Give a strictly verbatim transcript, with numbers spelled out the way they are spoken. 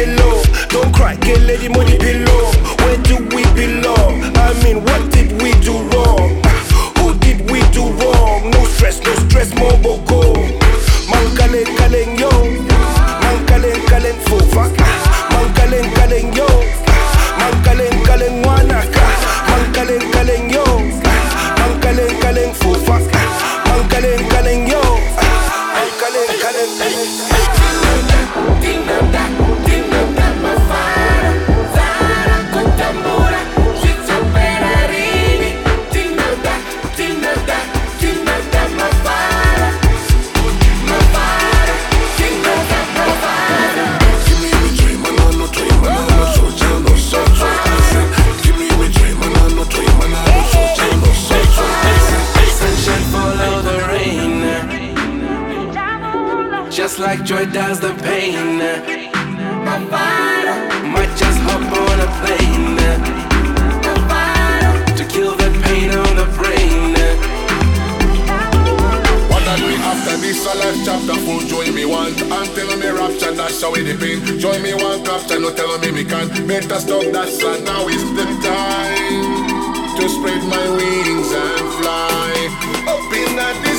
cello. Don't cry, get lady money pillow. Where do we belong? I mean, what did we do wrong? Who did we do wrong? No stress, no stress, mobo go. Man kaleng kaleng yo, man kaleng kaleng fofa, man kaleng kaleng yo, man kaleng kaleng wanaka, man kaleng kaleng yo, man kaleng kaleng fofa, man kaleng kaleng yo, man kaleng kaleng kaleng. Just like joy does the pain, might just hop on a plane to kill the pain on the brain. What that we after this a life chapter full joy me want. Until me rapture dash away the pain. Joy me want capture, no tell me me can. Better stop that sun, now is the time to spread my wings and fly up in that.